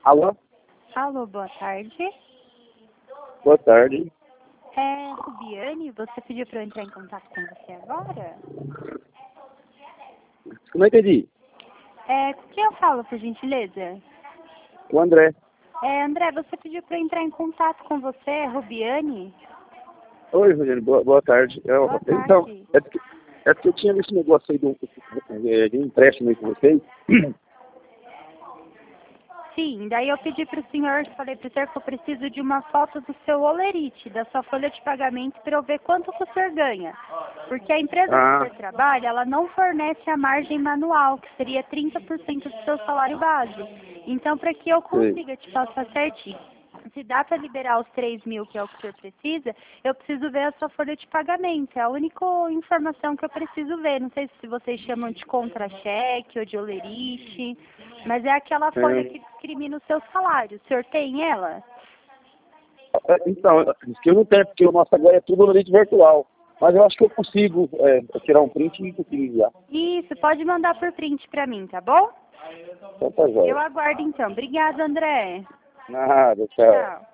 Alô? Alô, boa tarde. Boa tarde. É, Rubiane, você pediu para eu entrar em contato com você agora? Não entendi. Com quem eu falo, por gentileza? O André. André, você pediu para eu entrar em contato com você, Rubiane? Oi, Rogério. Boa tarde. Boa Então, tarde. é porque eu tinha esse negócio aí de um empréstimo aí com vocês. Sim, daí eu pedi para o senhor, falei para o senhor que eu preciso de uma foto do seu olerite, da sua folha de pagamento, para eu ver quanto que o senhor ganha. Porque a empresa que o senhor trabalha, ela não fornece a margem manual, que seria 30% do seu salário base. Então, para que eu consiga te passar certinho, se dá para liberar os 3.000, que é o que o senhor precisa, eu preciso ver a sua folha de pagamento. É a única informação que eu preciso ver. Não sei se vocês chamam de contra-cheque ou de olerite, mas é aquela folha que discrimina o seu salário. O senhor tem ela? Então, diz que eu não tenho, porque o nosso agora é tudo no leite virtual. Mas eu acho que eu consigo tirar um print e consigo enviar. Isso, pode mandar por print para mim, tá bom? Então tá Eu jóia. aguardo então. Obrigada, André. Nada, tchau. Tchau.